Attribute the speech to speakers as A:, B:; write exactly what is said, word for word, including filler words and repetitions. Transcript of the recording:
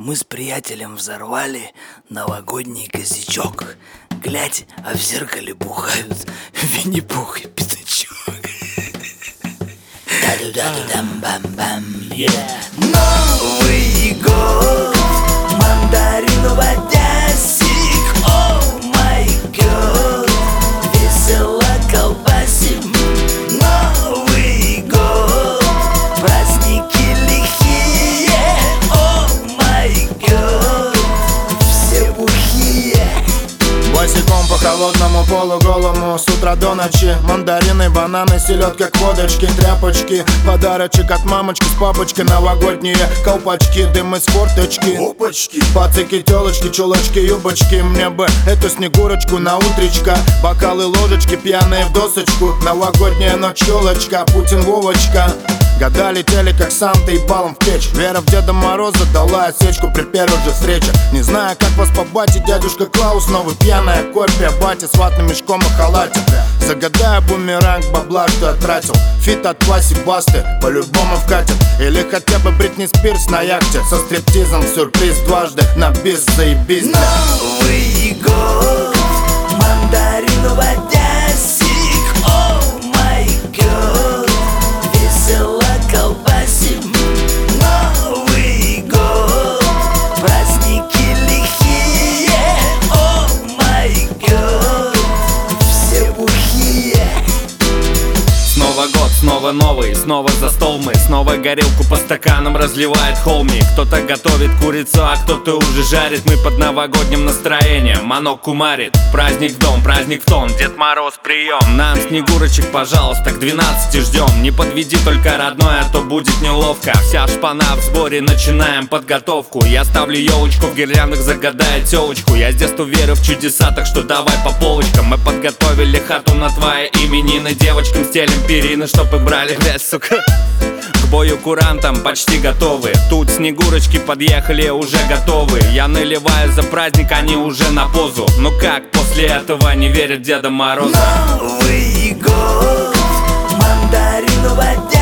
A: Мы с приятелем взорвали новогодний косячок. Глядь, а в зеркале бухают Винни-Пух и Пятачок. Да-ду-да-ду-дам-бам-бам. Новый год, мандарин в Одессе. О май год, весело колбасим. Новый год, праздники лихие. О май год, все бухие.
B: Босиком по холодному полу голому с утра до ночи. Мандарины, бананы, селедка к водочке, тряпочки, подарочек от мамочки с папочкой. Новогодние колпачки, дым из форточки, опачки, пацики, телочки, чулочки, юбочки. Мне бы эту снегурочку на утречко, бокалы, ложечки, пьяные в досочку. Новогодняя ночь, елочка, Путин, Вовочка. Года летели как Санта и балом в печь. Вера в Деда Мороза дала осечку при первой же встрече. Не знаю, как вас по бате, дядюшка Клаус новый, пьяная копия бати с ватным мешком и халате. Загадаю бумеранг бабла, что я тратил. Фит от Васи Басты по-любому вкатит. Или хотя бы Бритни Спирс на яхте со стриптизом, сюрприз дважды на бис, заебись.
A: Новый год, мандарин в Одессе. О май год, весело колбасим. Новый год, праздники лихие. О май год, все бухие.
C: Снова год, снова новый, снова за стол мы. Снова горелку по стаканам разливает холмик. Кто-то готовит курицу, а кто-то уже жарит. Мы под новогодним настроением, манок кумарит. Праздник в дом, праздник в тон, Дед Мороз прием. Нам снегурочек, пожалуйста, к двенадцати ждем. Не подведи только родной, а то будет неловко. Вся шпана в сборе, начинаем подготовку. Я ставлю елочку, в гирляндах загадает телочку. Я с детства верю в чудеса, так что давай по полочкам. Мы подготовили хату на твои именины. Девочкам стелим перины, чтоб и брали грязь, сука. К бою курантам почти готовы. Тут снегурочки подъехали, уже готовы. Я наливаю за праздник, они уже на позу. Ну как после этого не верят в Деда Мороза?
A: Новый год, мандарин в Одессе.